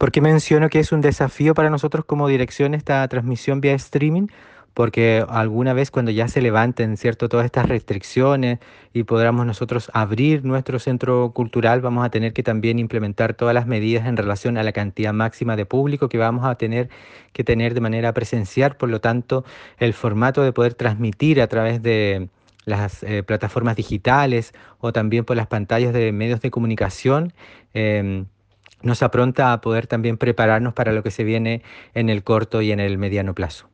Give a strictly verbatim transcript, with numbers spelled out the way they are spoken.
¿Por qué menciono que es un desafío para nosotros como dirección esta transmisión vía streaming? Porque alguna vez cuando ya se levanten, ¿cierto?, todas estas restricciones y podamos nosotros abrir nuestro centro cultural, vamos a tener que también implementar todas las medidas en relación a la cantidad máxima de público que vamos a tener que tener de manera presencial. Por lo tanto, el formato de poder transmitir a través de las eh, plataformas digitales o también por las pantallas de medios de comunicación, em, nos apronta a poder también prepararnos para lo que se viene en el corto y en el mediano plazo.